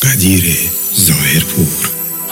قدیر ظاهرپور.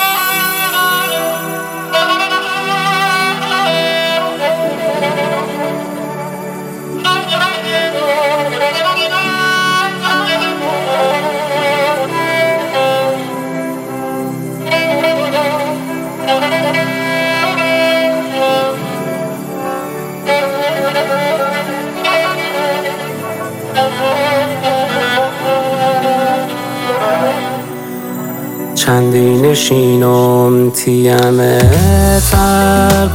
چندی نشینم تیمه تر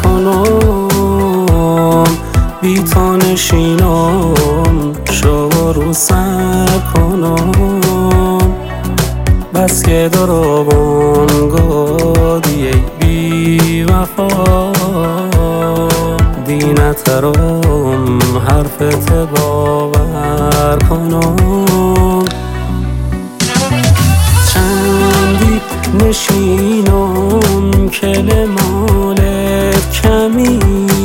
کنم، بی تو نشینم شو رو سر کنم. بس که دروغم گفتی ای بی وفا، دینترم حرفت باور کنم. نشینم کلمالت کمی،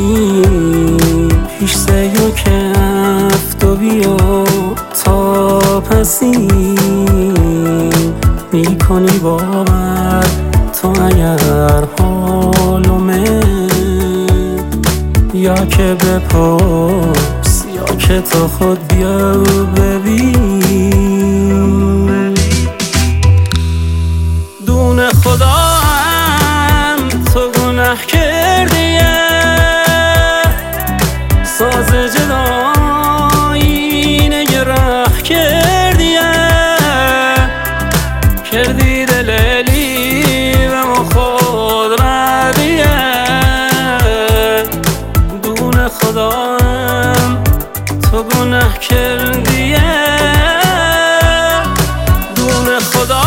پیش سیو کفت و بیا تا پسی میکنی باور تو اگر حالومه، یا که بپرس یا که تو خود بیا ببین. دون خدا هم تو گناه کردی، ساز جدایی نگراه کردی، کردی دلیلی و ما خود ردیه. دون خدا هم تو گناه کردی، دون خدا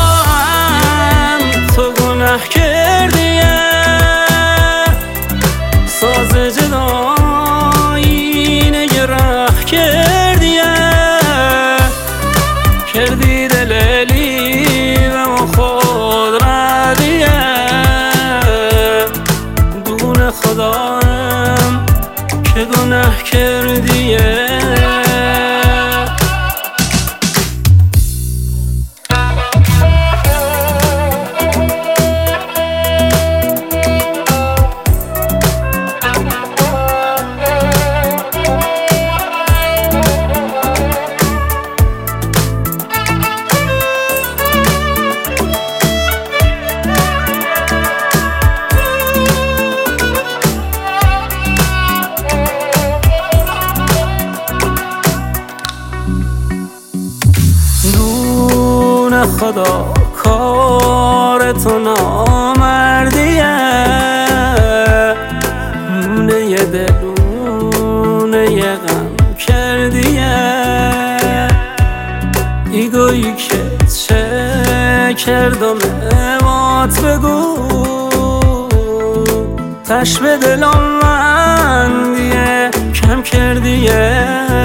کردی، ساز جدایی نگراه کردی، کردی دلیلی و ما خود ردیه. دون خدا هم که گناه کردیه. خدا کار تو نامردیه، مونه دلونه غم کردیه. ایگویی که چه کردم امات بگو، تش به دلم مندیه کم کردیه.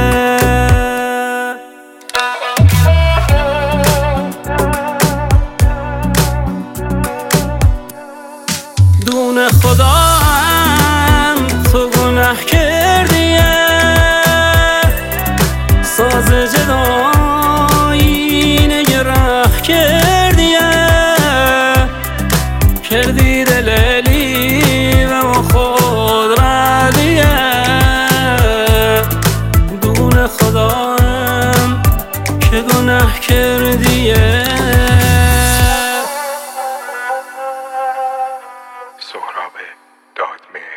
دون خدا هم تو گناه کردی، ساز جدایی نگراه کردی، کردی دلیلی و ما خود ردیه. دون خدا هم که گناه کردیه. سهراب دادمهر.